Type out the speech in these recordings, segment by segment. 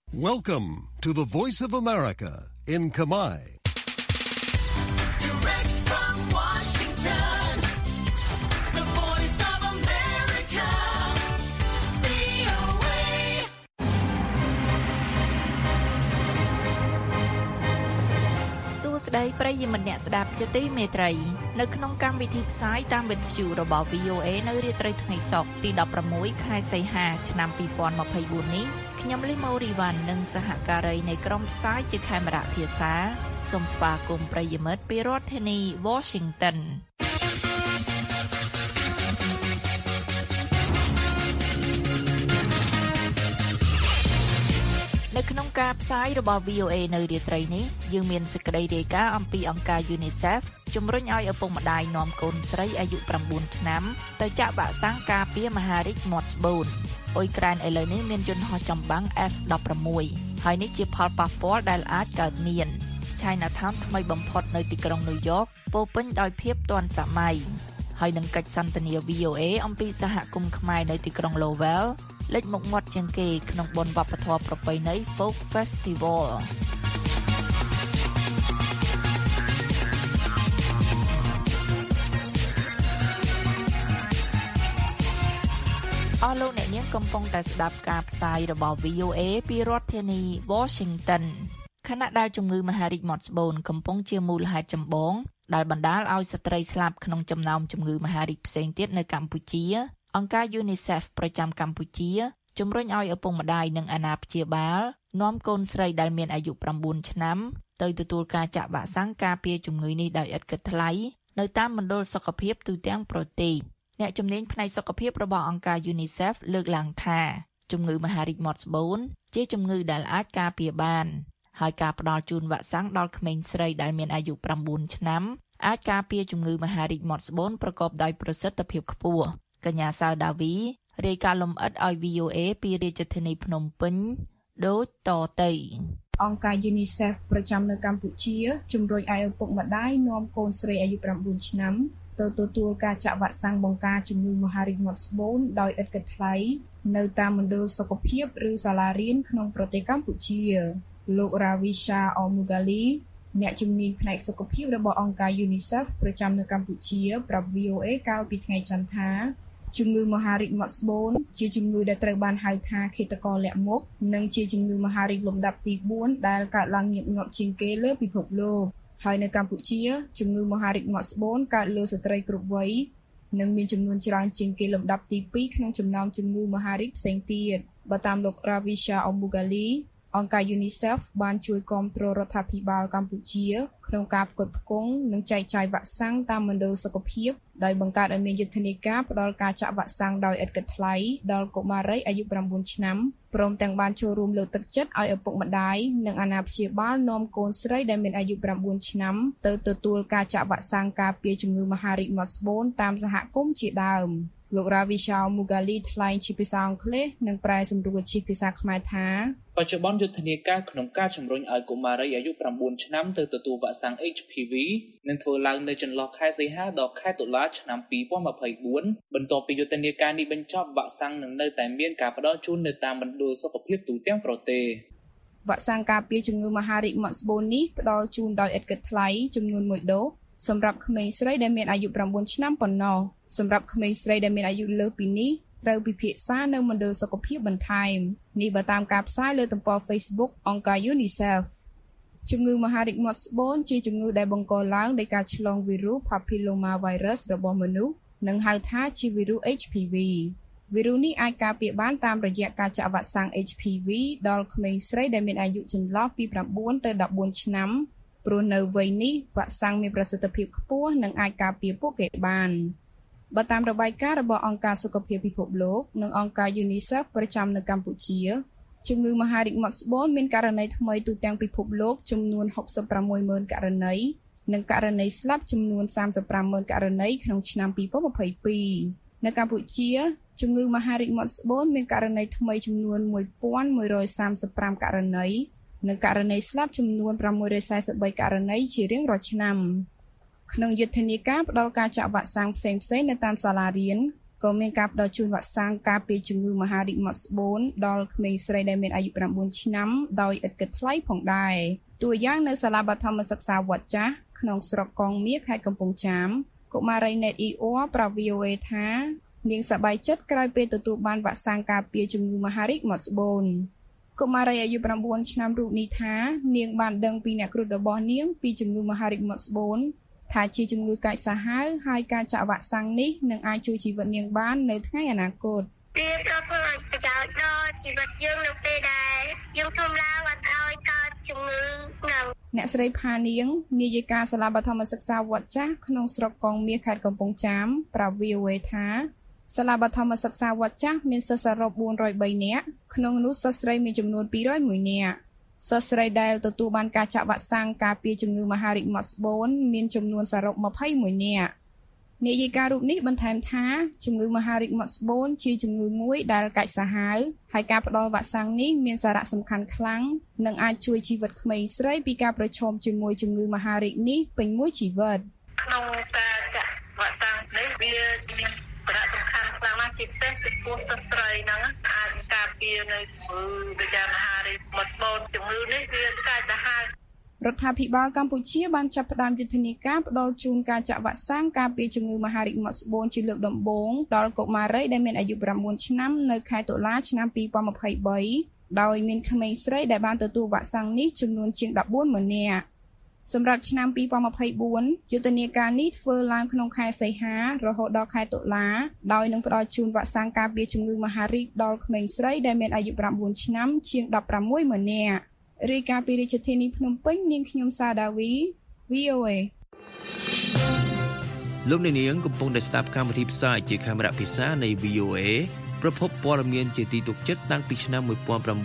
Welcome to the Voice of America in Khmer. Direct from Washington, the Voice of America, VOA. សួស្តីប្រិយមិត្តអ្នកស្ដាប់ជាទីមេត្រីនៅក្នុងកម្មវិធីផ្សាយតាមវិទ្យុរបស់ VOA នៅរាត្រីថ្ងៃសុក្រទី16ខែសីហាឆ្នាំ2024នេះខ្ញុំលីម៉ូរីវ៉ាន់និងសហការីនៃក្រុមផ្សាយជាខេមរៈភាសាសូមស្វាគមន៍ប្រិយមិត្តពីរដ្ឋធានី Washingtonនៅក្នុងការផ្សាយរបស់ VOA នៅរាត្រីនេះយើងមានសេចក្តីរាយការណ៍អំពីអង្គការ UNICEF ជំរុញឲ្យឪពុកម្ដាយនាំកូនស្រីអាយុ9ឆ្នាំទៅចាក់វ៉ាក់សាំងការពារមហារីកមាត់ច្បូនអ៊ុយក្រែនឥឡូវនេះមានយន្តហោះចម្បាំង F-16 ហើយនេះជាផលប៉ះពាល់ដែលអាចកើតមាន Chinatown ថ្មីបំផុតនៅទីក្រុង New York ពោពេញដោយភាពទាន់សម័យហើយនឹងកិច្ចសន្ទនា VOA អំពីសហគមន៍ខ្មែរនៅទីក្រុង Lowell លេចមុខមាត់ជាងគេក្នុងបុណ្យវប្បធម៌ប្រពៃណី Folk Festival អស់លោកអ្នកនាងកំពុងតែស្ដាប់ការផ្សាយរបស់ VOA ពីរដ្ឋធានី Washington ខណៈដែលជំងឺមហារីកមាត់ស្បូនកំពុងជាមូលហេតុចម្បងដែលបណ្ដាលឲ្យស្ត្រីស្លាប់ក្នុងចំណោមជំងឺមហារីកផ្សេងទៀតនៅកម្ពុជាអង្គការ UNICEF ប្រចាំកម្ពុជាជំរុញឲ្យឪពុកម្ដាយនិងអាណាព្យាបាលនាំកូនស្រីដែលមានអាយុ9ឆ្នាំទៅទទួលការចាក់វ៉ាក់សាំងការពារជំងឺនេះដោយឥតគិតថ្លៃនៅតាមមណ្ឌលសុខភាពទូទាំងប្រទេសអ្នកជំនាញផ្នែកសុខភាពរបស់អង្គការ UNICEF លើកឡើងថាជំងឺមហារីកមាត់ស្បូនជាជំងឺដែលអាចការពារបានហើយការផ្ដល់ជូនវ៉ាក់សាំងដល់ក្មេងស្រីដែលមានអាយុ9ឆ្នាំអាចការពារជំងឺមហារីកមាត់ស្បូនប្រកបដោយប្រសិទ្ធភាពខ្ពស់កញ្ញាសៅដាវីរាយការណ៍លម្អិតឲ្យ VOA ពីរាជធានីភ្នំពេញដូចតទៅអង្គការ UNICEF ប្រចាំនៅកម្ពុជាជំរុញឲ្យឪពុកម្ដាយនាំកូនស្រីអាយុ9ឆ្នាំទៅទទួលការចាក់វ៉ាក់សាំងបង្ការជំងឺមហារីកមាត់ស្បូនដោយឥតគិតថ្លៃនៅតាមមណ្ឌលសុខភាពឬសាលារៀនក្នុងប្រទេសកម្ពុជាលោក Ravisha Omugali អ្នកជំនាញផ្នែកសុខភាពរបស់អង្គការ UNICEF ប្រចាំនៅកម្ពុជាប្រាប់ VOA កាលពីថ្ងៃច័ន្ទថាជំងឺមហារីកមាត់ស្បូនជាជំងឺដែលត្រូវបានហៅថាឃាតករលាក់មុខនិងជាជំងឺមហារីកលំដាប់ទី4ដែលកើតឡើងញឹកញាប់ជាងគេលើពិភពលោកហើយនៅកម្ពុជាជំងឺមហារីកមាត់ស្បូនកើតលើស្ត្រីគ្រប់វ័យនិងមានចំនួនច្រើនជាងគេលំដាប់ទី2ក្នុងចំណោមជំងឺមហារីកផ្សេងទៀតបើតាមលោក Ravisha Omugaliអង្គការ UNICEF បានជួយគាំទ្ររដ្ឋាភិបាលកម្ពុជាក្នុងការផ្គត់ផ្គង់និងចែកចាយវ៉ាក់សាំងតាមមណ្ឌលសុខភាពដោយបង្កើតឲ្យមានយុទ្ធនាការផ្តល់ការចាក់វ៉ាក់សាំងដោយឥតគិតថ្លៃដល់កុមារីអាយុ9ឆ្នាំព្រមទាំងបានចូលរួមលើកទឹកចិត្តឲ្យឪពុកម្ដាយនិងអាណាព្យាបាលនាំកូនស្រីដែលមានអាយុ9ឆ្នាំទៅទទួលការចាក់វ៉ាក់សាំងការពារជំងឺមហារីកមាត់ស្បូនតាមសហគមន៍ជាដើមលោក Ravisha Mugali ថ្លែងជាភាសាអង់គ្លេសនិងប្រែសម្រួលជាភាសាខ្មែរបច្ចុប្បន្នយុទ្ធនាការក្នុងការជំរុញឲ្យកុមារីអាយុ9ឆ្នាំទៅទទួលវ៉ាក់សាំង HPV នឹងធ្វើឡើងនៅចន្លោះខែសីហាដល់ខែតុលាឆ្នាំ2024បន្ទាប់ពីយុទ្ធនាការនេះបញ្ចប់វ៉ាក់សាំងនឹងនៅតែមានការផ្ដល់ជូននៅតាមមណ្ឌលសុខភាពទូទាំងប្រទេសវ៉ាក់សាំងការពារជំងឺមហារីកមាត់ស្បូននេះផ្ដល់ជូនដោយឥតគិតថ្លៃចំនួន1ដូសសម្រាប់ក្មេងស្រីដែលមានអាយុ9ឆ្នាំប៉ុណ្ណោះសម្រាប់ក្មេងស្រីដែលមានអាយុលើសពីនេះត្រូវពិភាក្សានៅមណ្ឌលសុខភាពបន្ថែមនេះបើតាមការផ្សាយលើទំព័រ Facebook អង្គការ UNICEF ជំងឺមហារីកមាត់ស្បូនជាជំងឺដែលបង្កឡើងដោយការឆ្លងវីរុស Papillomavirus របស់មនុស្សនិងហៅថាជាវីរុស HPV វីរុសនេះអាចការពារបានតាមរយៈការចាក់វ៉ាក់សាំង HPV ដល់ក្មេងស្រីដែលមានអាយុចន្លោះពី9ទៅ14ឆ្នាំព្រោះនៅវ័យនេះវ៉ាក់សាំងមានប្រសិទ្ធភាពខ្ពស់និងអាចការពារពួកគេបានបើតាមរបាយការណ៍របស់អង្គការសុខភាពពិភពលោកនិងអង្គការ UNICEF ប្រចាំនៅកម្ពុជាជំងឺមហារីកមាត់ស្បូនមានករណីថ្មីទូទាំងពិភពលោកចំនួន66,000ករណីនិងករណីស្លាប់ចំនួន35,000ករណីក្នុងឆ្នាំ2022នៅកម្ពុជាជំងឺមហារីកមាត់ស្បូនមានករណីថ្មីចំនួន1135ករណីនិងករណីស្លាប់ចំនួន643ករណីជារៀងរាល់ឆ្នាំក្នុងយុទ្ធនាការផ្តល់ការចាក់វ៉ាក់សាំងផ្សេងៗនៅតាមសាលារៀនក៏មានការផ្តល់ជូនវ៉ាក់សាំងការពារជំងឺមហារីកមាត់ស្បូនដល់ក្មេងស្រីដែលមានអាយុ9ឆ្នាំដោយឥតគិតថ្លៃផងដែរតួយ៉ាងនៅសាលាបឋមសិក្សាវត្តចាស់ក្នុងស្រុកកងមាសខេត្តកំពង់ចាមកុមារីណេតអ៊ីអ៊ូប្រាប់ VOA ថានាងសប្បាយចិត្តក្រោយពេលទទួលបានវ៉ាក់សាំងការពារជំងឺមហារីកមាត់ស្បូនកុមារីអាយុ9ឆ្នាំរូបនេះថានាងបានដឹងពីអ្នកគ្រុឌរបស់នាងពីជំងឺមហារីកមាត់ស្បូនថាជាជំងឺកាចសាហាវហើយការចាក់វ៉ាក់សាំងនេះនឹងអាចជួយជីវិតនាងបាននៅថ្ងៃអនាគតវាប្រភពប្រយោជន៍ដល់ជីវិតយើងនៅពេលដែលយើងធំឡើងអត់ឲ្យកើតជំងឺនឹងអ្នកស្រីផានាងនាយិកាសាលាបឋមសិក្សាវត្តចាស់ក្នុងស្រុកកងមាសខេត្តកំពង់ចាមប្រាប់ VOA ថាសាលាបឋមសិក្សាវត្តចាស់មានសិស្សសរុប403នាក់ក្នុងនោះសិស្សស្រីមានចំនួន201នាក់សិស្សស្រីដែលទទួលបានការចាក់វ៉ាក់សាំងការពារជំងឺមហារីកមាត់ស្បូនមានចំនួនសរុប21នាក់នាយិការូបនេះបន្ថែមថាជំងឺមហារីកមាត់ស្បូនជាជំងឺមួយដែលកាចសាហាវហើយការផ្តល់វ៉ាក់សាំងនេះមានសារៈសំខាន់ខ្លាំងនិងអាចជួយជីវិតក្មេងស្រីពីការប្រឈមជាមួយជំងឺមហារីកនេះពេញមួយជីវិតក្នុងការចាក់វ៉ាក់សាំងនេះវាមានសារៈសំខាន់ខ្លាំងណាស់ជាពិសេសចំពោះសិស្សស្រីហ្នឹងអាចការពារនៅជំងឺដូចជាមហារីកមាត់ស្បូនជំងឺនេះវាកាចសាហាវរដ្ឋាភិបាលកម្ពុជាបានចាប់ផ្ដើមយុទ្ធនាការផ្តល់ជូនការចាក់វ៉ាក់សាំងការពារជំងឺមហារីកមាត់ស្បូនជាលើកដំបូងដល់កុមារីដែលមានអាយុ9ឆ្នាំនៅខែតុលាឆ្នាំ2023ដោយមានក្មេងស្រីដែលបានទទួលវ៉ាក់សាំងនេះចំនួនជាង14,000នាក់សម្រាប់ឆ្នាំ2024យុទ្ធនាការនេះធ្វើឡើងក្នុងខែសីហារហូតដល់ខែតុលាដោយនឹងផ្តល់ជូនវ៉ាក់សាំងការពារជំងឺមហារីកដល់ក្មេងស្រីដែលមានអាយុ9ឆ្នាំជាង16,000នាក់រាយការណ៍ពីរាជធានីភ្នំពេញនាងខ្ញុំសាដាវី VOA លោកអ្នកនាងកំពុងតែស្ដាប់កម្មវិធីផ្សាយជាខេមរៈភាសានៃ VOA ប្រភពព័ត៌មានជាទីទុកចិត្តតាំងពីឆ្នាំ1955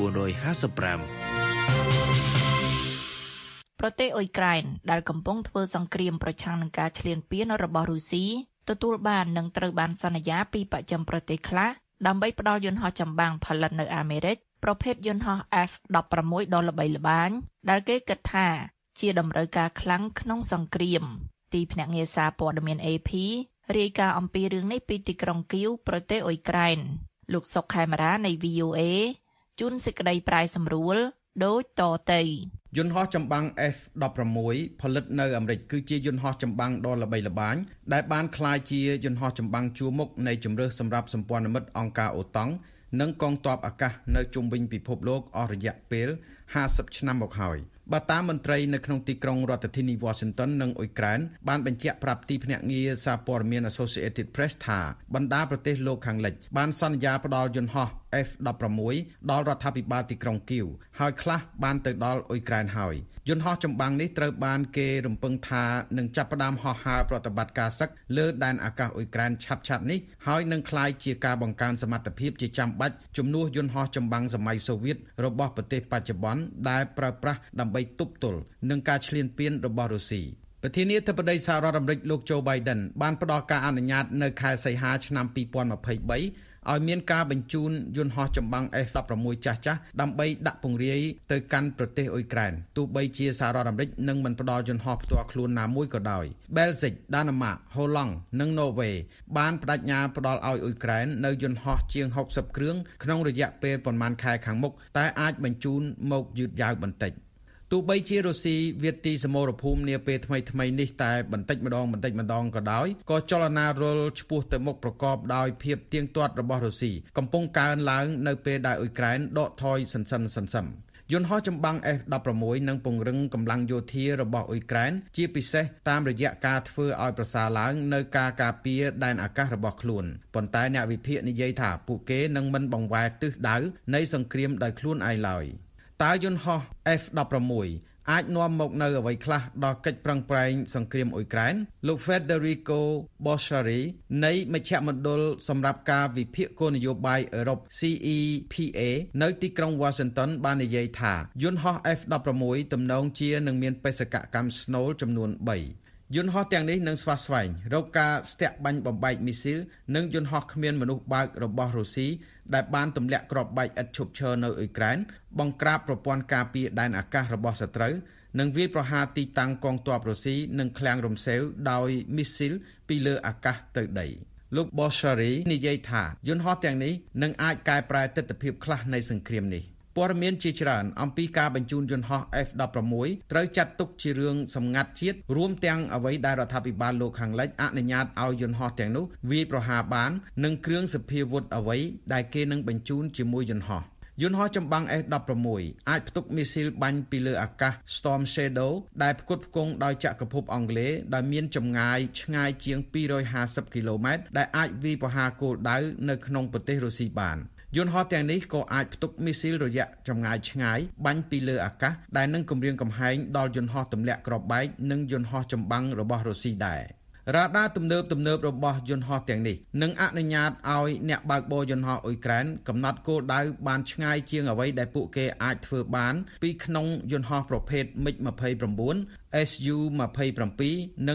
ប្រទេសអ៊ុយក្រែនដែលកំពុងធ្វើសង្គ្រាមប្រឆាំងនឹងការឈ្លានពានរបស់រុស្ស៊ីទទួលបាននិងត្រូវបានសន្យាពីបច្ចឹមប្រទេសខ្លះដើម្បីផ្ដល់យន្តហោះចម្បាំងផលិតនៅអាមេរិកប្រភេទយន្តហោះ F-16 ដ៏ល្បីល្បាញដែលគេគិតថាជាតម្រូវការខ្លាំងក្នុងសង្គ្រាមទីភ្នាក់ងារសារព័ត៌មាន AP រាយការណ៍អំពីរឿងនេះពីទីក្រុងគៀវប្រទេសអ៊ុយក្រែនលោកសុកខេមរានៃ VOA ជូនសេចក្តីប្រាយសម្រួលដូចតទៅយន្តហោះចម្បាំង F-16 ផលិតនៅអាមេរិកគឺជាយន្តហោះចម្បាំងដ៏ល្បីល្បាញដែលបានក្លាយជាយន្តហោះចម្បាំងជួរមុខនៃជម្រើសសម្រាប់សម្ព័ន្ធមិត្តអង្គការអូតង់និងកងទ័ពអាកាសនៅជុំវិញពិភពលោកអស់រយៈពេល50ឆ្នាំមកហើយបើតាមមន្ត្រីនៅក្នុងទីក្រុងរដ្ឋធានី Washington និងអ៊ុយក្រែនបានបញ្ជាក់ប្រាប់ទីភ្នាក់ងារសារព័ត៌មាន Associated Press ថាបណ្ដាប្រទេសលោកខាងលិចបានសន្យាផ្ដល់យន្តហោះ F-16 ដល់រដ្ឋាភិបាលទីក្រុងគៀវហើយខ្លះបានទៅដល់អ៊ុយក្រែនហើយយន្តហោះចម្បាំងនេះត្រូវបានគេរំពឹងថានឹងចាប់ផ្ដើមហោះហើរប្រតិបត្តិការសឹកលើដែនអាកាសអ៊ុយក្រែនឆាប់ៗនេះហើយនឹងក្លាយជាការបង្កើនសមត្ថភាពជាចាំបាច់ជំនួសយន្តហោះចម្បាំងសម័យសូវៀតរបស់ប្រទេសបច្ចុប្បន្នដែលប្រើប្រាស់ដើម្បីទប់ទល់នឹងការឈ្លានពានរបស់រុស្ស៊ីប្រធានាធិបតីសហរដ្ឋអាមេរិកលោក Joe Biden បានផ្ដល់ការអនុញ្ញាតនៅខែសីហាឆ្នាំ2023ឲ្យមានការបញ្ជូនយន្តហោះចម្បាំង F-16 ចាស់ៗដើម្បីដាក់ពង្រាយទៅកាន់ប្រទេសអ៊ុយក្រែនទោះបីជាសហរដ្ឋអាមេរិកនឹងមិនផ្ដល់យន្តហោះផ្ទាល់ខ្លួនណាមួយក៏ដោយបែលហ្សិក ដាណឺម៉ាក ហូឡង់និងណូវេបានបដិញ្ញាផ្ដល់ឲ្យអ៊ុយក្រែននៅយន្តហោះជាង60គ្រឿងក្នុងរយៈពេលប្រមាណខែខាងមុខតែអាចបញ្ជូនមកយឺតយ៉ាវបន្តិចទោះបីជារុស្ស៊ីវាទីសមរភូមិនាពេលថ្មីនេះតែបន្តិចម្ដងក៏ដោយក៏ចលនារុលឆ្ពោះទៅមុខប្រកបដោយភាពទៀងទាត់របស់រុស្ស៊ីកំពុងកើនឡើងនៅពេលដែលអ៊ុយក្រែនដកថយសន្សឹមយន្តហោះចម្បាំង F-16 នឹងពង្រឹងកម្លាំងយោធារបស់អ៊ុយក្រែនជាពិសេសតាមរយៈការធ្វើឲ្យប្រសើរឡើងនៅការការពារដែនអាកាសរបស់ខ្លួនប៉ុន្តែអ្នកវិភាគនិយាយថាពួកគេនឹងមិនបង្វែរទិសដៅនៃសង្គ្រាមដោយខ្លួនឯងឡើយតើយន្តហោះ F-16 អាចនាំមកនៅអ្វីខ្លះដល់កិច្ចប្រឹងប្រែងសង្គ្រាមអ៊ុយក្រែនលោក Federico Boschari នៃមជ្ឈមណ្ឌលសម្រាប់ការវិភាគគោលនយោបាយអឺរ៉ុប CEPA នៅទីក្រុង Washington បាននិយាយថាយន្តហោះ F-16 ទំនងជានឹងមានបេសកកម្មស្នូលចំនួន3យន្តហោះទាំងនេះនឹងស្វះស្វែងរកការស្ទាក់បាញ់បំបែកមីស៊ីលនិងយន្តហោះគ្មានមនុស្សបើករបស់រុស្ស៊ីដែលបានទម្លាក់គ្រាប់បែកឥតឈប់ឈរនៅអ៊ុយក្រែនបង្ក្រាបប្រព័ន្ធការពារដែនអាកាសរបស់សត្រូវនិងវាយប្រហារទីតាំងកងទ័ពរុស្ស៊ីនិងឃ្លាំងរំសេវដោយមីស៊ីលពីលើអាកាសទៅដីលោក Boshari និយាយថាយន្តហោះទាំងនេះនឹងអាចកែប្រែទស្សនវិជ្ជាខ្លះនៃសង្គ្រាមនេះព័ត៌មានជាច្រើនអំពីការបញ្ជូនយន្តហោះ F-16 ត្រូវចាត់ទុកជារឿងសម្ងាត់ជាតិរួមទាំងអ្វីដែលរដ្ឋាភិបាលលោកខាងលិចអនុញ្ញាតឲ្យយន្តហោះទាំងនោះវាយប្រហារបាននិងគ្រឿងសព្វាវុធអ្វីដែលគេនឹងបញ្ជូនជាមួយយន្តហោះចម្បាំង F-16 អាចផ្ទុកមីស៊ីលបាញ់ពីលើអាកាស Storm Shadow ដែលផ្គត់ផ្គង់ដោយចក្រភពអង់គ្លេសដែលមានចម្ងាយឆ្ងាយជាង250គីឡូម៉ែត្រដែលអាចវាយប្រហារគោលដៅនៅក្នុងប្រទេសរុស្ស៊ីបានយន្តហោះទាំងនេះក៏អាចផ្ទុកមីស៊ីលរយៈចម្ងាយឆ្ងាយបាញ់ពីលើអាកាសដែលនឹងគំរាមកំហែងដល់យន្តហោះទម្លាក់គ្រាប់បែកនិងយន្តហោះចម្បាំងរបស់រុស្ស៊ីដែររ៉ាដាទំនើបរបស់យន្តហោះទាំងនេះនឹងអនុញ្ញាតឲ្យអ្នកបើកបរយន្តហោះអ៊ុយក្រែនកំណត់គោលដៅបានឆ្ងាយជាងអ្វីដែលពួកគេអាចធ្វើបានពីក្នុងយន្តហោះប្រភេទ MiG-29, Su-27 និង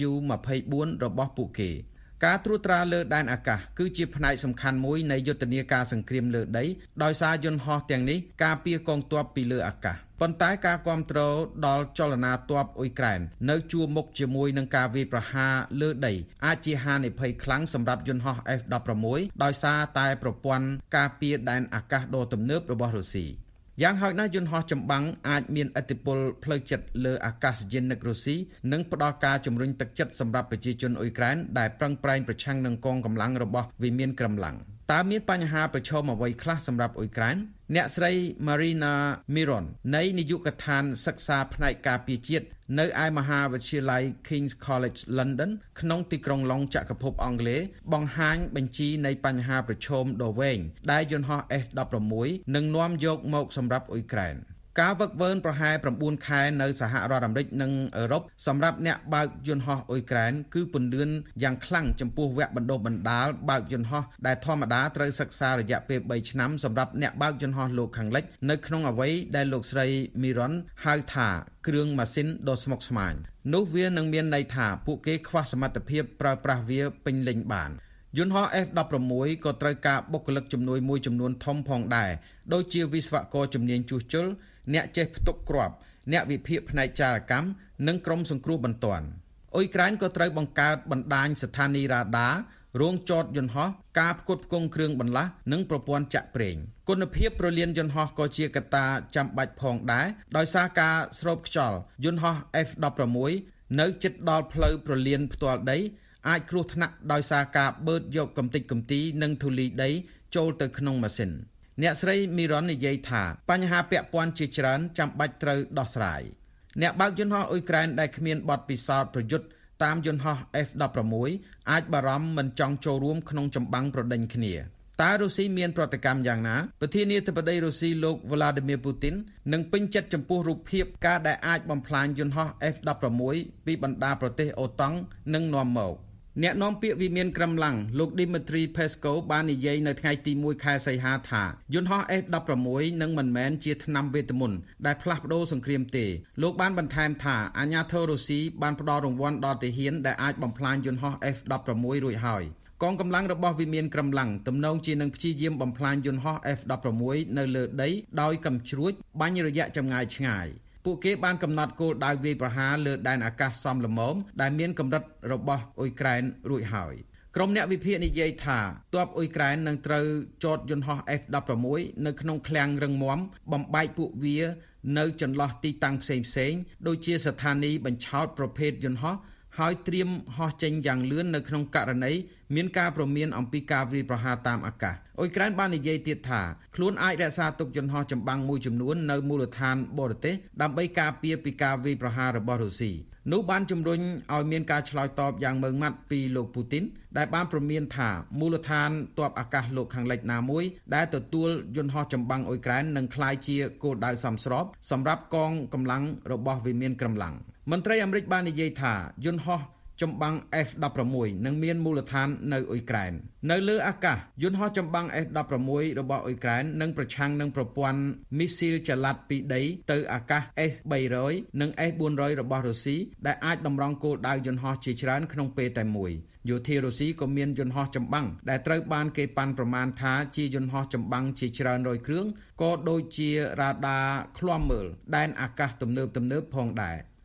Su-24 របស់ពួកគេការត្រួតត្រាលើដែនអាកាសគឺជាផ្នែកសំខាន់មួយនៃយុទ្ធនាការសង្គ្រាមលើដីដោយសារយន្តហោះទាំងនេះការពារកងទ័ពពីលើអាកាសប៉ុន្តែការគាំទ្រដល់ចលនាទ័ពអ៊ុយក្រែននៅជួរមុខជាមួយនឹងការវាយប្រហារលើដីអាចជាហានិភ័យខ្លាំងសម្រាប់យន្តហោះ F-16 ដោយសារតែប្រព័ន្ធការពារដែនអាកាសដ៏ទំនើបរបស់រុស្ស៊ីយ៉ាងហោចណាស់យន្តហោះចម្បាំងអាចមានឥទ្ធិពលផ្លូវចិត្តលើអាកាសយានិករុស្ស៊ីនិងផ្ដល់ការជំរុញទឹកចិត្តសម្រាប់ប្រជាជនអ៊ុយក្រែនដែលប្រឹងប្រែងប្រឆាំងនឹងកងកម្លាំងរបស់វិមានក្រំឡាំងតើមានបញ្ហាប្រឈមអ្វីខ្លះសម្រាប់អ៊ុយក្រែនអ្នកស្រី Marina Miron នៃនាយកដ្ឋានសិក្សាផ្នែកការពារជាតិនៅឯមហាវិទ្យាល័យ King's College London ក្នុងទីក្រុងឡុងចក្រភពអង់គ្លេសបង្ហាញបញ្ជីនៃបញ្ហាប្រឈមដ៏វែងដែលយន្តហោះ F-16 នឹងនាំយកមកសម្រាប់អ៊ុយក្រែនការវឹកវើប្រហែល9ខែនៅសហរដ្ឋអាមេរិកនិងអឺរ៉ុបសម្រាប់អ្នកបើកយន្តហោះអ៊ុយក្រែនគឺពន្លឿនយ៉ាងខ្លាំងចំពោះវគ្គបណ្ដុះបណ្ដាលបើកយន្តហោះដែលធម្មតាត្រូវសិក្សារយៈពេល3ឆ្នាំសម្រាប់អ្នកបើកយន្តហោះលោកខាងលិចនៅក្នុងអ្វីដែលលោកស្រី Miron ហៅថាគ្រឿងម៉ាស៊ីនដ៏ស្មុគស្មាញនោះវានឹងមានន័យថាពួកគេខ្វះសមត្ថភាពប្រើប្រាស់វាពេញលេញបានយន្តហោះ F-16 ក៏ត្រូវការបុគ្គលិកជំនួយមួយចំនួនធំផងដែរដូចជាវិស្វករជំនាញជួសជុលអ្នកចេះផ្ទុកគ្រាប់អ្នកវិភាគផ្នែកចារកម្មនិងក្រុមសង្គ្រោះបន្ទាន់អ៊ុយក្រែនក៏ត្រូវបង្កើតបណ្ដាញស្ថានីយ៍រ៉ាដារោងចតយន្តហោះការផ្គត់ផ្គង់គ្រឿងបន្លាស់និងប្រព័ន្ធចាក់ប្រេងគុណភាពព្រលានយន្តហោះក៏ជាកត្តាចាំបាច់ផងដែរដោយសារការស្រូបខ្យល់យន្តហោះ F-16 នៅជិតដល់ផ្លូវព្រលានផ្ទាល់ដីអាចគ្រោះថ្នាក់ដោយសារការបឺតយកកម្ទេចកំទីនិងធូលីដីចូលទៅក្នុងម៉ាស៊ីនអ្នកស្រី Miron និយាយថាបញ្ហាពាក់ព័ន្ធជាច្រើនចាំបាច់ត្រូវដោះស្រាយអ្នកបើកយន្តហោះអ៊ុយក្រែនដែលគ្មានបទពិសោធន៍ប្រយុទ្ធតាមយន្តហោះ F-16 អាចបារម្ភមិនចង់ចូលរួមក្នុងចម្បាំងប្រដេញគ្នាតើរុស្ស៊ីមានប្រតិកម្មយ៉ាងណាប្រធានាធិបតីរុស្ស៊ីលោក Vladimir Putin នឹងពេញចិត្តចំពោះរូបភាពការដែលអាចបំផ្លាញយន្តហោះ F-16 ពីបណ្ដាប្រទេសអូតុងនិងនាំមកអ្នកនាំពាក្យវិមានក្រំឡាំងលោក Dmitry Peskov បាននិយាយនៅថ្ងៃទី1ខែសីហាថាយន្តហោះ F-16 នឹងមិនមែនជាថ្នាំវេទមន្តដែលផ្លាស់ប្ដូរសង្គ្រាមទេលោកបានបន្ថែមថាអាញាធររុស្ស៊ីបានផ្ដល់រង្វាន់ដល់ទាហានដែលអាចបំផ្លាញយន្តហោះ F-16 រួចហើយកងកម្លាំងរបស់វិមានក្រំឡាំងទំនងជានឹងព្យាយាមបំផ្លាញយន្តហោះ F-16 នៅលើដីដោយកំជ្រួចបាញ់រយៈចម្ងាយឆ្ងាយពួកគេបានកំណត់គោលដៅវាយប្រហារលើដែនអាកាសសមល្មមដែលមានកម្រិតរបស់អ៊ុយក្រែនរួចហើយក្រុមអ្នកវិភាគនិយាយថាទ័ពអ៊ុយក្រែននឹងត្រូវចតយន្តហោះ F-16 នៅក្នុងឃ្លាំងរឹងមាំបំបែកពួកវានៅចន្លោះទីតាំងផ្សេងៗដូចជាស្ថានីយ៍បញ្ឆោតប្រភេទយន្តហោះហើយត្រៀមហោះចេញយ៉ាងលឿននៅក្នុងករណីមានការព្រមានអំពីការវាយប្រហារតាមអាកាសអ៊ុយក្រែនបាននិយាយទៀតថាខ្លួនអាចរក្សាទុកយន្តហោះចម្បាំងមួយចំនួននៅមូលដ្ឋានបរទេសដើម្បីការពារពីការវាយប្រហាររបស់រុស្ស៊ីនោះបានជំរុញឲ្យមានការឆ្លើយតបយ៉ាងម៉ឺងម៉ាត់ពីលោកពូទីនដែលបានព្រមានថាមូលដ្ឋានទ័ពអាកាសលោកខាងលិចណាមួយដែលទទួលយន្តហោះចម្បាំងអ៊ុយក្រែននឹងក្លាយជាគោលដៅសមស្របសម្រាប់កងកម្លាំងរបស់វិមានក្រំឡាំងមន្ត្រីអាមេរិកបាននិយាយថាយន្តហោះចម្បាំង F-16 នឹងមានមូលដ្ឋាននៅអ៊ុយក្រែននៅលើអាកាសយន្តហោះចម្បាំង F-16 របស់អ៊ុយក្រែននឹងប្រឆាំងនឹងប្រព័ន្ធមីស៊ីលចល័តពីដីទៅអាកាស S-300 និង S-400 របស់រុស្ស៊ីដែលអាចតម្រង់គោលដៅយន្តហោះជាច្រើនក្នុងពេលតែមួយយោធារុស្ស៊ីក៏មានយន្តហោះចម្បាំងដែលត្រូវបានគេប៉ាន់ប្រមាណថាជាយន្តហោះចម្បាំងជាច្រើនរយគ្រឿងក៏ដូចជារ៉ាដាឃ្លាំមើលដែនអាកាសទំនើបផងដែរ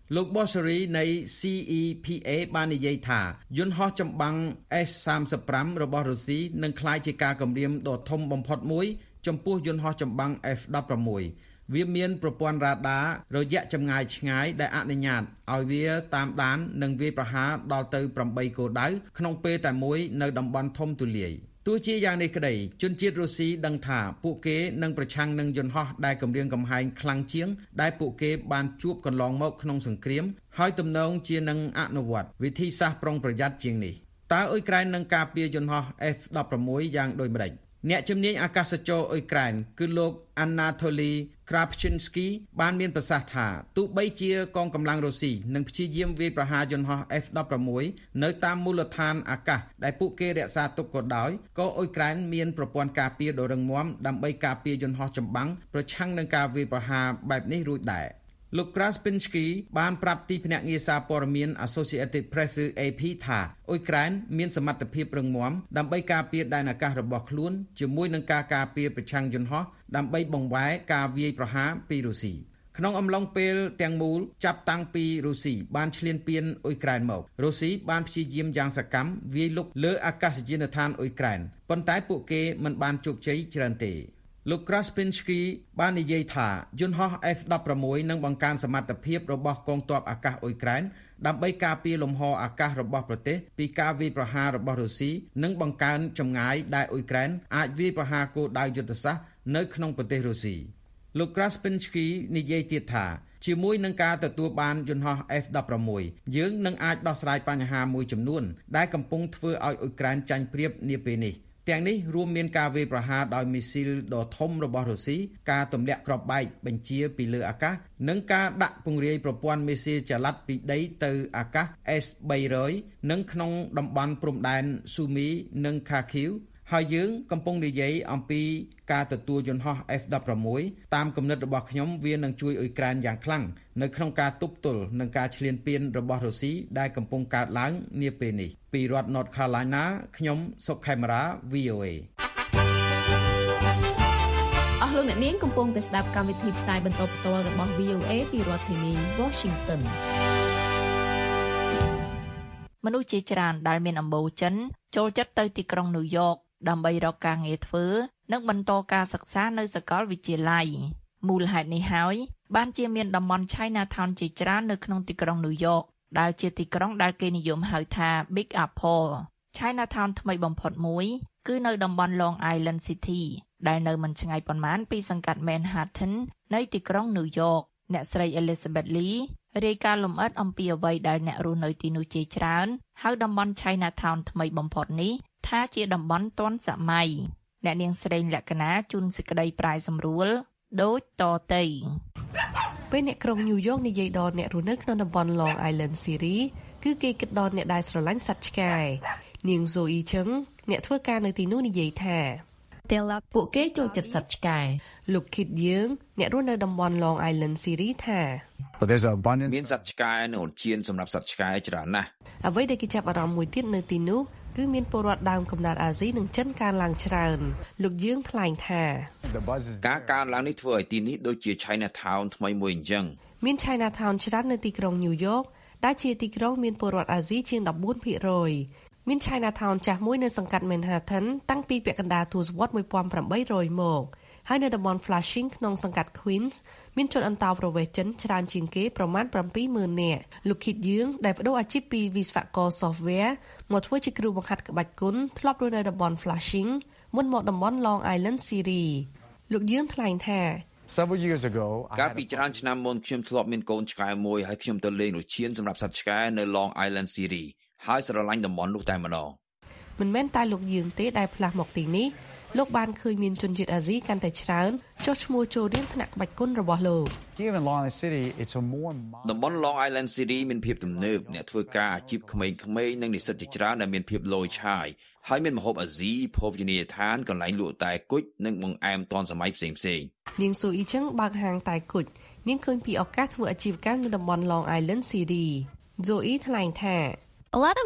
លោក Bosseri នៃ CEPA បាននិយាយថាយន្តហោះចម្បាំង S-35 របស់រុស្ស៊ីនឹងក្លាយជាការគំរាមដ៏ធំបំផុតមួយចំពោះយន្តហោះចម្បាំង F-16 វាមានប្រព័ន្ធរ៉ាដារយៈចម្ងាយឆ្ងាយដែលអនុញ្ញាតឲ្យវាតាមដាននិងវាយប្រហារដល់ទៅ8គោលដៅក្នុងពេលតែមួយនៅតំបន់ធំទូលាយទោះជាយ៉ាងនេះក្តីជនជាតិរុស្ស៊ីដឹងថាពួកគេនឹងប្រឆាំងនឹងយន្តហោះដែលគំរាមកំហែងខ្លាំងជាងដែលពួកគេបានជួបកន្លងមកក្នុងសង្គ្រាមហើយទំនងជានឹងអនុវត្តវិធីសាស្ត្រប្រុងប្រយ័ត្នជាងនេះតើអ៊ុយក្រែននឹងការពារយន្តហោះ F-16 យ៉ាងដូចម្តេចអ្នកជំនាញអាកាសចរអ៊ុយក្រែនគឺលោក Anatoly Krapchinsky បានមានប្រសាសន៍ថាទោះបីជាកងកម្លាំងរុស្ស៊ីនឹងព្យាយាមវាយប្រហារយន្តហោះ F-16 នៅតាមមូលដ្ឋានអាកាសដែលពួកគេរក្សាទុកក៏ដោយក៏អ៊ុយក្រែនមានប្រព័ន្ធការពារដ៏រឹងមាំដើម្បីការពារយន្តហោះចម្បាំងប្រឆាំងនឹងការវាយប្រហារបែបនេះរួចដែរលោក Krapchinsky បានប្រាប់ទីភ្នាក់ងារសារព័ត៌មាន Associated Press AP ថាអ៊ុយក្រែនមានសមត្ថភាពរឹងមាំដើម្បីការពារដែនអាកាសរបស់ខ្លួនជាមួយនឹងការការពារប្រឆាំងយន្តហោះដើម្បីបង្វែរការវាយប្រហារពីរុស្ស៊ីក្នុងអំឡុងពេលទាំងមូលចាប់តាំងពីរុស្ស៊ីបានឈ្លានពានអ៊ុយក្រែនមករុស្ស៊ីបានព្យាយាមយ៉ាងសកម្មវាយលុកលើអាកាសយានដ្ឋានអ៊ុយក្រែនប៉ុន្តែពួកគេមិនបានជោគជ័យច្រើនទេលោក Krapchinsky បាននិយាយថាយន្តហោះ F-16 នឹងបង្កើនសមត្ថភាពរបស់កងទ័ពអាកាសអ៊ុយក្រែនដើម្បីការពារលំហអាកាសរបស់ប្រទេសពីការវាយប្រហាររបស់រុស្ស៊ីនិងបង្កើនចម្ងាយដែលអ៊ុយក្រែនអាចវាយប្រហារគោលដៅយុទ្ធសាស្ត្រនៅក្នុងប្រទេសរុស្ស៊ីលោក Krapchinsky និយាយទៀតថាជាមួយនឹងការទទួលបានយន្តហោះ F-16 យើងនឹងអាចដោះស្រាយបញ្ហាមួយចំនួនដែលកំពុងធ្វើឲ្យអ៊ុយក្រែនចាញ់ប្រៀបនាពេលនេះទាំងនេះរួមមានការវាយប្រហារដោយមីស៊ីលដ៏ធំរបស់រុស្ស៊ីការទម្លាក់គ្រាប់បែកបញ្ជាពីលើអាកាសនិងការដាក់ពង្រាយប្រព័ន្ធមីស៊ីលចល័តពីដីទៅអាកាស S-300 និងក្នុងតំបន់ព្រំដែនស៊ូមីនិងខាឃីវហើយយើងកំពុងនិយាយអំពីការទទួលយន្តហោះ F-16 តាមគំនិតរបស់ខ្ញុំវានឹងជួយអ៊ុយក្រែនយ៉ាងខ្លាំងនៅក្នុងការទប់ទល់នឹងការឈ្លានពានរបស់រុស្ស៊ីដែលកំពុងកើតឡើងនាពេលនេះពីរដ្ឋ North Carolina ខ្ញុំសុកខេមរា VOA អស់លោកអ្នកនាងកំពុងតែស្ដាប់កម្មវិធីផ្សាយបន្តផ្ទាល់របស់ VOA ពីរដ្ឋធានី Washington មនុស្សជាច្រើនដែលមានអំបូរចិនចូលចិត្តទៅទីក្រុងញូវយ៉កដើម្បីរកការងារធ្វើនិងបន្តការសិក្សានៅសាកលវិទ្យាល័យមូលហេតុនេះហើយបានជាមានតំបន់ Chinatown ជាច្រើននៅក្នុងទីក្រុងញូវយ៉កដែលជាទីក្រុងដែលគេនិយមហៅថា Big Apple Chinatown ថ្មីបំផុតមួយគឺនៅតំបន់ Long Island City ដែលនៅមិនឆ្ងាយប៉ុន្មានពីសង្កាត់ Manhattan នៃទីក្រុងញូវយ៉កអ្នកស្រី Elizabeth Lee រាយការណ៍លម្អិតអំពីអ្វីដែលអ្នករស់នៅទីនោះជាច្រើនហៅតំបន់ Chinatown ថ្មីបំផុតនេះថាជាតំបន់ទាន់សម័យអ្នកនាងស្រីលក្ខណាជូនសេចក្តីប្រាយសម្រួលដូចតទៅពេលអ្នកក្រុងញូវយ៉កនិយាយដល់អ្នករស់នៅក្នុងតំបន់ Long Island City គឺគេគិតដល់អ្នកដែលស្រឡាញ់សត្វឆ្កែនាង Zoe Chung អ្នកធ្វើការនៅទីនោះនិយាយថាពួកគេចូលចិត្តសត្វឆ្កែលោក Kit យើងអ្នករស់នៅតំបន់ Long Island City ថាមានសត្វឆ្កែនៅឧទ្យានសម្រាប់សត្វឆ្កែច្រើនណាស់អ្វីដែលគេចាប់អារម្មណ៍មួយទៀតនៅទីនោះគឺមានពលរដ្ឋដើមកំណើតអាស៊ីនិងចិនកើនឡើងច្រើនលោកយើងថ្លែងថាការកើនឡើងនេះធ្វើឲ្យទីនេះដូចជា Chinatown ថ្មីមួយអញ្ចឹងមាន Chinatown ច្រើននៅទីក្រុងញូវយ៉កដែលជាទីក្រុងមានពលរដ្ឋអាស៊ីជាង 14% មាន Chinatown ចាស់មួយនៅសង្កាត់ Manhattan តាំងពីពាក់កណ្ដាលទសវត្សរ៍ 1800 មកហើយនៅតំបន់ Flushing ក្នុងសង្កាត់ Queens មានជនអន្តោប្រវេសន៍ចិនច្រើនជាងគេប្រមាណ 70,000 នាក់លោកគិតយើងដែលបដូរអាជីពពីវិស្វករ software មកធ្វើជាគ្រូបង្ហាត់ក្បាច់គុនធ្លាប់រស់នៅតំបន់ Flushing មុនមកតំបន់ Long Island City លោកយើងថ្លែងថាកាលពីច្រើនឆ្នាំមុនខ្ញុំធ្លាប់មានកូនឆ្កែមួយហើយខ្ញុំទៅលេងឧទ្យានសម្រាប់សត្វឆ្កែនៅ Long Island City ហើយស្រឡាញ់តំបន់នោះតែម្ដងមិនមែនតែលោកយើងទេដែលផ្លាស់មកទីនេះលោកបានឃើញមានជនជាតិអាស៊ីកាន់តែច្រើនចុះឈ្មោះចូលរៀនថ្នាក់ក្បាច់គុនរបស់លោកតំបន់ Long Island City មានភាពទំនើបអ្នកធ្វើការអាជីពក្មេងៗនិងនិស្សិតជាច្រើនដែលមានភាពឡូយឆាយហើយមានម្ហូបអាស៊ីភោជនីយដ្ឋានកន្លែងលក់តែគុជនិងបង្អែមទាន់សម័យផ្សេងៗនាងស៊ូអ៊ីចឹងបើកហាងតែគុជនាងឃើញពីឱកាសធ្វើអាជីវកម្មនៅតំបន់ Long Island City ស៊ូអ៊ីថ្លែងថា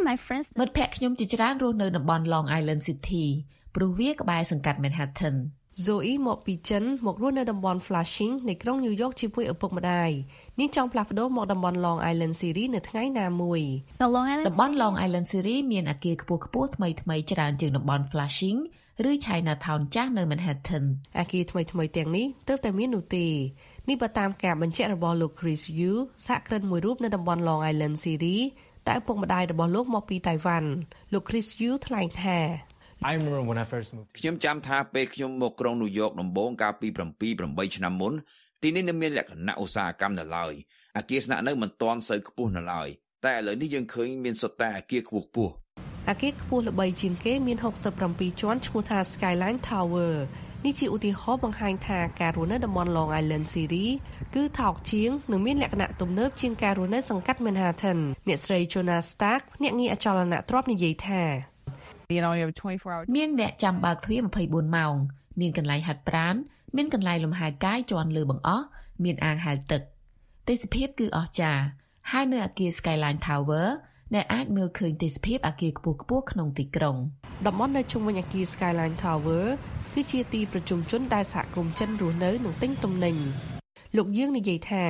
មិត្តភក្តិខ្ញុំជាច្រើនរស់នៅតំបន់ Long Island City ព្រោះវាក្បែរសង្កាត់ Manhattan Zoe មកពីចិនមករស់នៅតំបន់ Flushing នៃក្រុង New York ជាមួយឪពុកម្ដាយនាងចង់ផ្លាស់ប្ដូរមកតំបន់ Long Island City នៅថ្ងៃណាមួយតំបន់ Long Island City មានអគារខ្ពស់ៗថ្មីៗច្រើនជាងតំបន់ Flushing ឬ Chinatown ចាស់នៅ Manhattan អគារថ្មីៗទាំងនេះទើបតែមាននោះទេនេះបើតាមការបញ្ជាក់របស់លោក Chris Yu សហគ្រិនមួយរូបនៅតំបន់ Long Island City ដែលឪពុកម្ដាយរបស់លោកមកពីតៃវ៉ាន់លោក Chris Yu ថ្លែងថាខ្ញុំចាំថាពេលខ្ញុំមកក្រុងញូវយ៉កដំបូងកាលពី 7-8 ឆ្នាំមុនទីនេះនៅមានលក្ខណៈឧស្សាហកម្មនៅឡើយអគារស្នាក់នៅមិនទាន់សូវខ្ពស់នៅឡើយតែឥឡូវនេះយើងឃើញមានសុទ្ធតែអគារខ្ពស់ៗអគារខ្ពស់ល្បីជាងគេមាន67ជាន់ឈ្មោះថា Skyline Tower នេះជាឧទាហរណ៍បង្ហាញថាការរស់នៅតំបន់ Long Island City គឺថោកជាងនិងមានលក្ខណៈទំនើបជាងការរស់នៅសង្កាត់ Manhattan អ្នកស្រី Jonah Stark អ្នកងារអចលនទ្រព្យនិយាយថាមានអ្នកចាំបើកទ្វារ24ម៉ោងមានកន្លែងហាត់ប្រាណមានកន្លែងលំហែកាយជាន់លើបង្អស់មានអាងហែលទឹកទេសភាពគឺអស្ចារ្យហើយនៅអគារ Skyline Tower ដែលអាចមើលឃើញទេសភាពអគារខ្ពស់ៗក្នុងទីក្រុងតំបន់នៅជុំវិញអគារ Skyline Tower គឺជាទីប្រជុំជនដែលសហគមន៍ចិនរស់នៅនិងទិញទំនិញលោកយើងនិយាយថា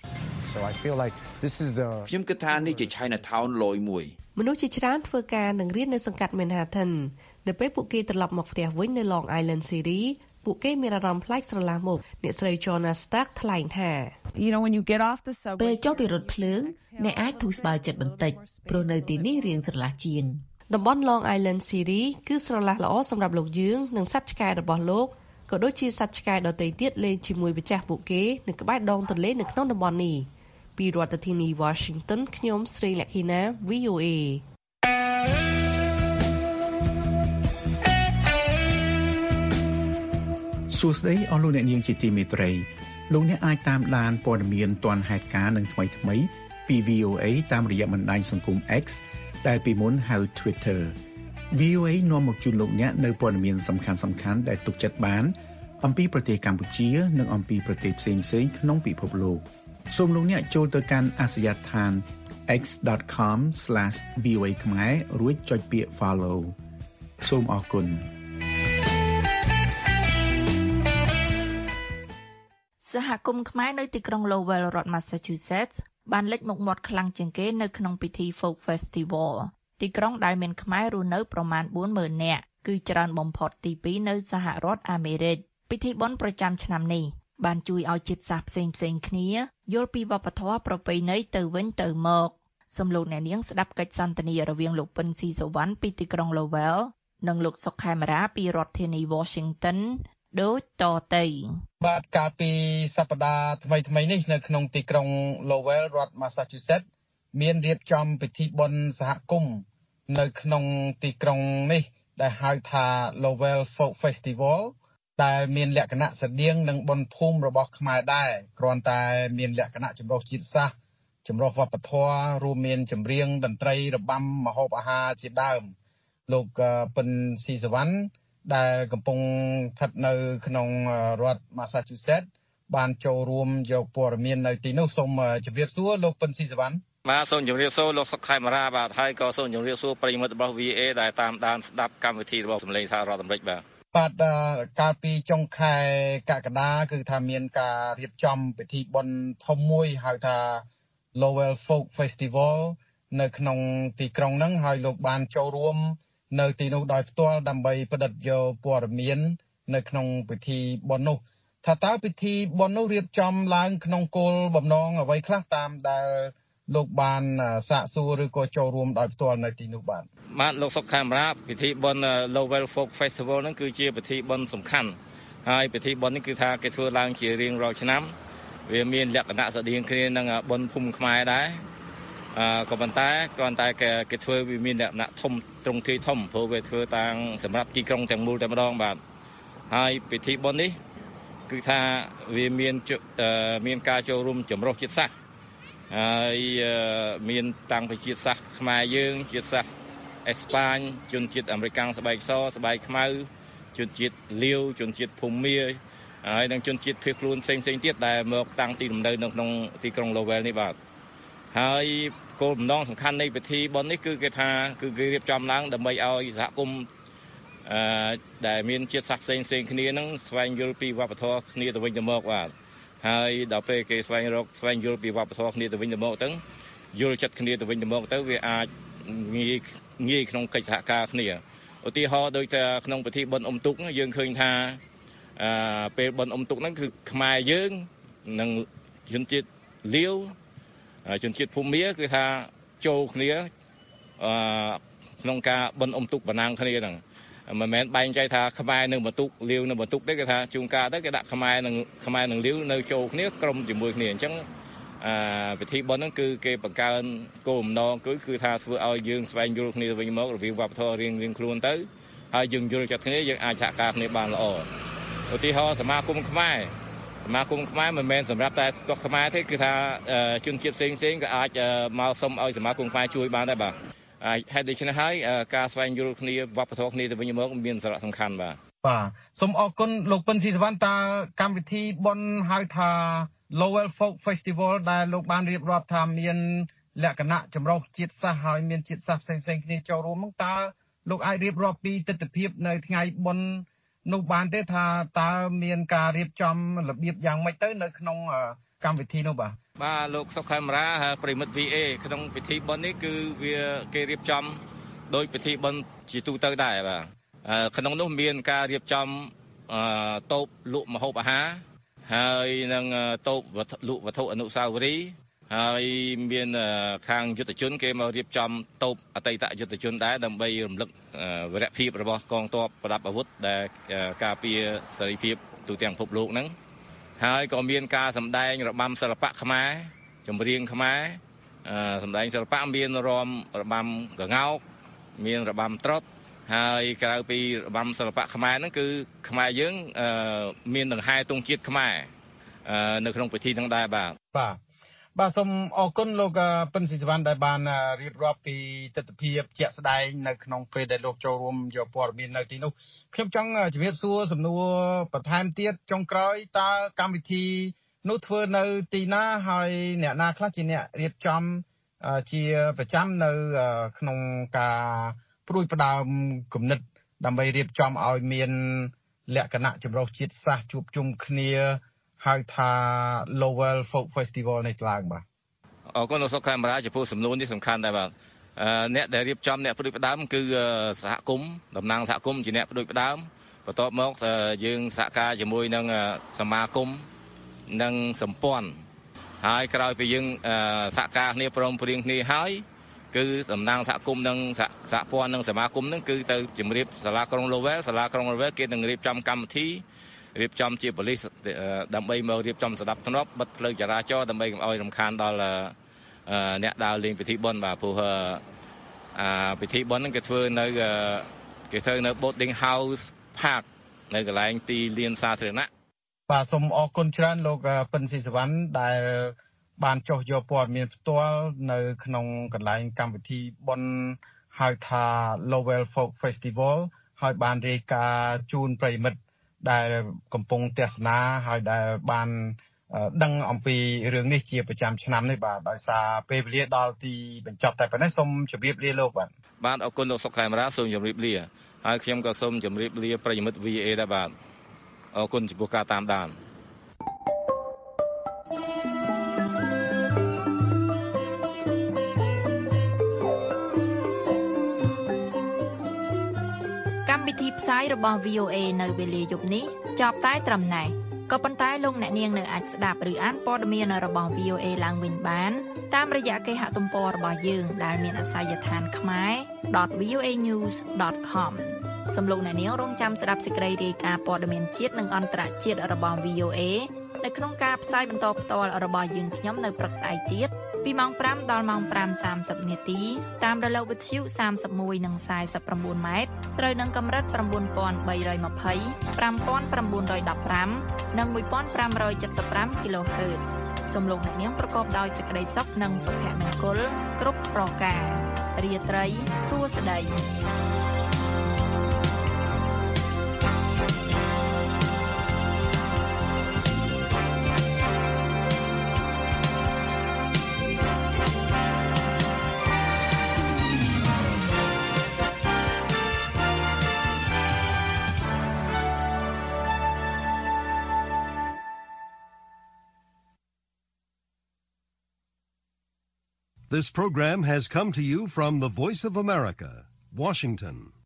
ខ្ញុំគិតថានេះជា Chinatown លយមួយមនុស្សជាច្រើនធ្វើការនិងរៀននៅសង្កាត់ Manhattan នៅពេលពួកគេត្រឡប់មកផ្ទះវិញនៅ Long Island City ពួកគេមានអារម្មណ៍ប្លែកស្រឡះមុខអ្នកស្រី Jonah Stark ថ្លែងថាពេលចុះពីរថភ្លើងអ្នកអាចធូរស្បើយចិត្តបន្តិចព្រោះនៅទីនេះរៀងស្រឡះជាងតំបន់ Long Island City គឺស្រឡះល្អសម្រាប់លោកយើងនិងសត្វឆ្កែរបស់លោកក៏ដូចជាសត្វឆ្កែដទៃទៀតលេងជាមួយម្ចាស់ពួកគេនៅក្បែរដងទន្លេនៅក្នុងតំបន់នេះពីរដ្ឋធានី Washington ខ្ញុំស្រីលក្ខិណា VOA សួស្តីអស់លោកអ្នកនាងជាទីមេត្រីលោកអ្នកអាចតាមដានព័ត៌មានទាន់ហេតុការណ៍និងថ្មីៗពី VOA តាមរយៈបណ្ដាញសង្គម X ដែលពីមុនហៅ Twitter VOA នាំមកជូនលោកអ្នកនៅព័ត៌មានសំខាន់ៗដែលទុកចិត្តបានអំពីប្រទេសកម្ពុជានិងអំពីប្រទេសផ្សេងៗក្នុងពិភពលោកសូមលោកអ្នកចូលទៅកាន់អាសយដ្ឋាន x.com/voa ខ្មែររួចចុចពាក្យ follow សូមអរគុណសហគមន៍ខ្មែរនៅទីក្រុង Lowell រដ្ឋ Massachusetts បានលេចមុខមាត់ខ្លាំងជាងគេនៅក្នុងពិធី Folk Festival ទីក្រុងដែលមានខ្មែររស់នៅប្រមាណ 40000 នាក់គឺច្រើនបំផុតទី2នៅសហរដ្ឋអាមេរិកពិធីបុណ្យប្រចាំឆ្នាំនេះបានជួយឲ្យជាតិសាសន៍ផ្សេងៗគ្នាយល់ពីវប្បធម៌ប្រពៃណីទៅវិញទៅមកសូមលោកអ្នកនាងស្ដាប់កិច្ចសន្ទនារវាងលោកពិនស៊ីសវណ្ណពីទីក្រុង Lowell និងលោកសុកខេមរាពីរដ្ឋធានី Washington ដូចតទៅបាទកាលពីសប្តាហ៍ថ្មីនេះនៅក្នុងទីក្រុង Lowell រដ្ឋ Massachusetts មានរៀបចំពិធីបុណ្យសហគមន៍នៅក្នុងទីក្រុងនេះដែលហៅថា Lowell Folk Festival ដែលមានលក្ខណៈស្រដៀងនឹងបុណ្យភូមិរបស់ខ្មែរដែរគ្រាន់តែមានលក្ខណៈចម្រុះជាតិសាសន៍ចម្រុះវប្បធម៌រួមមានចម្រៀងតន្ត្រីរបាំម្ហូបអាហារជាដើមលោកពិនស៊ីសវណ្ណដែលកំពុងស្ថិតនៅក្នុងរដ្ឋ Massachusetts បានចូលរួមយកព័ត៌មាននៅទីនោះសូមជម្រាបសួរលោកពិនស៊ីសវណ្ណបាទសូមជម្រាបសួរលោកសុកខេមរាបាទហើយក៏សូមជម្រាបសួរប្រិយមិត្តរបស់ VA ដែលតាមដានស្ដាប់កម្មវិធីរបស់សម្លេងសហរដ្ឋអាមេរិកបាទកាលពីចុងខែកក្កដាគឺថាមានការរៀបចំពិធីបុណ្យធំមួយហៅថា Lowell Folk Festival នៅក្នុងទីក្រុងហ្នឹងហើយលោកបានចូលរួមនៅទីនោះដោយផ្ទាល់ដើម្បីផ្ដិតយកព័ត៌មាននៅក្នុងពិធីបុណ្យនោះថាតើពិធីបុណ្យនោះរៀបចំឡើងក្នុងគោលបំណងអ្វីខ្លះតាមដែលលោកបានសាកសួរឬក៏ចូលរួមដោយផ្ទាល់នៅទីនោះបាទលោកសុកខេមរាពិធីបុណ្យ Lowell Folk Festival ហ្នឹងគឺជាពិធីបុណ្យសំខាន់ហើយពិធីបុណ្យនេះគឺថាគេធ្វើឡើងជារៀងរាល់ឆ្នាំវាមានលក្ខណៈស្រដៀងគ្នានឹងបុណ្យភូមិខ្មែរដែរក៏ប៉ុន្តែគ្រាន់តែគេធ្វើវាមានលក្ខណៈធំទ្រង់ទ្រាយធំព្រោះវាធ្វើតាំងសម្រាប់ទីក្រុងទាំងមូលតែម្ដងបាទហើយពិធីបុណ្យនេះគឺថាវាមានការចូលរួមចម្រុះជាតិសាសន៍ហើយមានតាំងពីជាតិសាសន៍ខ្មែរយើងជាតិសាសន៍អេស្ប៉ាញជនជាតិអាមេរិកស្បែកសស្បែកខ្មៅជនជាតិលាវជនជាតិភូមាហើយនិងជនជាតិភៀសខ្លួនផ្សេងទៀតដែលមកតាំងទីលំនៅនៅក្នុងទីក្រុង Lowell នេះបាទហើយគោលបំណងសំខាន់នៃពិធីបុណ្យនេះគឺគេថាគឺគេរៀបចំឡើងដើម្បីឲ្យសហគមន៍ដែលមានជាតិសាសន៍ផ្សេងគ្នាហ្នឹងស្វែងយល់ពីវប្បធម៌គ្នាទៅវិញទៅមកបាទហើយដល់ពេលគេស្វែងយល់ពីវប្បធម៌គ្នាទៅវិញទៅមកទៅយល់ចិត្តគ្នាទៅវិញទៅមកទៅវាអាចងាយក្នុងកិច្ចសហការគ្នាឧទាហរណ៍ដូចតែក្នុងពិធីបុណ្យអុំទូកយើងឃើញថាពេលបុណ្យអុំទូកហ្នឹងគឺខ្មែរយើងនិងជនជាតិលាវជនជាតិភូមាគឺថាចូលគ្នាក្នុងការបុណ្យអុំទូកបណ្ណាំងគ្នាហ្នឹងមិនមែនបែងចែកថាខ្មែរនឹងបន្ទុកលាវនឹងបន្ទុកទេគេថាជួនកាលទៅគេដាក់ខ្មែរនឹងលាវនៅចូលគ្នាក្រុមជាមួយគ្នាអញ្ចឹងពិធីបុណ្យហ្នឹងគឺគេបង្កើនគោលបំណងគឺថាធ្វើឲ្យយើងស្វែងយល់គ្នាវិញមករវាងវប្បធម៌រៀងខ្លួនទៅហើយយើងយល់ចិត្តគ្នាយើងអាចសហការគ្នាបានល្អឧទាហរណ៍សមាគមខ្មែរមិនមែនសម្រាប់តែខ្មែរទេគឺថាជនជាតិផ្សេងក៏អាចមកសុំឲ្យសមាគមខ្មែរជួយបានដែរបាទហេតុដូច្នេះហើយការស្វែងយល់គ្នាវប្បធម៌គ្នាទៅវិញមកមានសារៈសំខាន់បាទសូមអរគុណលោកពិនស៊ីសវណ្ណតាកម្មវិធីបុណ្យហៅថា Lowell Folk Festival ដែលលោកបានរៀបរាប់ថាមានលក្ខណៈចម្រុះជាតិសាសន៍ហើយមានជាតិសាសន៍ផ្សេងគ្នាចូលរួមហ្នឹងតើលោកអាចរៀបរាប់ពីទស្សនវិជ្ជានៅថ្ងៃបុណ្យនោះបានទេថាតើមានការរៀបចំរបៀបយ៉ាងម៉េចទៅនៅក្នុងកម្មវិធីនោះបាទលោកសុខខេមរាប្រិមិត្ត VA ក្នុងពិធីបុណ្យនេះគឺវាគេរៀបចំដោយពិធីបុណ្យជាទូទៅដែរបាទក្នុងនោះមានការរៀបចំតូបលក់ម្ហូបអាហារហើយនឹងតូបលក់វត្ថុអនុស្សាវរីយ៍ហើយមានខាងយុទ្ធជនគេមករៀបចំតូបអតីតយុទ្ធជនដែរដើម្បីរំលឹកវីរភាពរបស់កងទ័ពប្រដាប់អាវុធដែលការពារសេរីភាពទូទាំងពិភពលោកហ្នឹងហើយក៏មានការសម្ដែងរបាំសិល្បៈខ្មែរចម្រៀងខ្មែរសម្ដែងសិល្បៈមានរបាំកងោកមានរបាំត្រុដិហើយក្រៅពីរបាំសិល្បៈខ្មែរហ្នឹងគឺខ្មែរយើងមានដង្ហែទង់ជាតិខ្មែរនៅក្នុងពិធីហ្នឹងដែរបាទសូមអរគុណលោកពិនស៊ីសវណ្ណដែលបានរៀបរាប់ពីទស្សនវិជ្ជាជាក់ស្ដែងនៅក្នុងពេលដែលលោកចូលរួមយកព័ត៌មាននៅទីនោះខ្ញុំចង់ជម្រាបសួរសំណួរបន្ថែមទៀតចុងក្រោយតើកម្មវិធីនោះធ្វើនៅទីណាហើយអ្នកណាខ្លះជាអ្នករៀបចំជាប្រចាំនៅក្នុងការព្រួយផ្ដើមគំនិតដើម្បីរៀបចំឲ្យមានលក្ខណៈចម្រុះជាតិសាសន៍ជួបជុំគ្នាហៅថា Lowell Folk Festival នេះឡើងបាទអរគុណលោកសុខខេមរាចំពោះសំណួរនេះសំខាន់ដែរបាទអ្នកដែលរៀបចំអ្នកផ្ដួចផ្ដើមគឺសហគមន៍តំណាងសហគមន៍ជាអ្នកផ្ដួចផ្ដើមបន្ទាប់មកយើងសហការជាមួយនឹងសមាគមនិងសម្ព័ន្ធហើយក្រោយពីយើងសហការគ្នាព្រមព្រៀងគ្នាហើយគឺតំណាងសហគមន៍និងសហព័ន្ធនិងសមាគមនឹងគឺទៅជម្រាបសាលាក្រុង Lowell គេនឹងរៀបចំកម្មវិធីរៀបចំជាប៉ូលីសដើម្បីមករៀបចំស្ដាប់ធ្នាប់បិទផ្លូវចរាចរណ៍ដើម្បីកុំឲ្យរំខានដល់អ្នកដើរលេងពិធីបុណ្យបាទព្រោះពិធីបុណ្យហ្នឹងគេធ្វើនៅ boarding house park នៅកន្លែងទីលានសាធារណៈបាទសូមអរគុណច្រើនលោកពិនស៊ីសវណ្ណដែលបានចុះយកព័ត៌មានផ្ទាល់នៅក្នុងកន្លែងកម្មវិធីបុណ្យហៅថា Lowell Folk Festival ហើយបានរាយការណ៍ជូនប្រិយមិត្តដែលកំពុងទស្សនាហើយដែលបានដឹងអំពីរឿងនេះជាប្រចាំឆ្នាំនេះបាទដោយសារពេលវេលាដល់ទីបញ្ចប់តែប៉ុណ្ណេះសូមជម្រាបលាលោកបាទអរគុណលោកសុខខេមរាសូមជម្រាបលាហើយខ្ញុំក៏សូមជម្រាបលាប្រិយមិត្ត VA ដែរបាទអរគុណចំពោះការតាមដានកម្មវិធីផ្សាយរបស់ VOA នៅវេលាយប់នេះចប់តែត្រឹមណេះក៏ប៉ុន្តែលោកអ្នកនាងនៅអាចស្ដាប់ឬអានព័ត៌មានរបស់ VOA ឡើងវិញបានតាមរយៈគេហទំព័ររបស់យើងដែលមានអាសយដ្ឋានkhmer.voanews.com សូមលោកអ្នកនាងរងចាំស្ដាប់សេចក្តីរាយការណ៍ព័ត៌មានជាតិនិងអន្តរជាតិរបស់ VOA នៅក្នុងការផ្សាយបន្តផ្ទាល់របស់យើងខ្ញុំនៅព្រឹកស្អែកទៀតពីម៉ោង 5 ដល់ម៉ោង 5:30 នាទីតាមរលកវិទ្យុ31និង49ម៉ែត្រត្រូវនឹងកម្រិត 9320 5915 និង 1575 kHz សូមលោកអ្នកនាងប្រកបដោយសេចក្តីសុខនិងសុភមង្គលគ្រប់ប្រការរាត្រីសួស្តី This program has come to you from the Voice of America, Washington.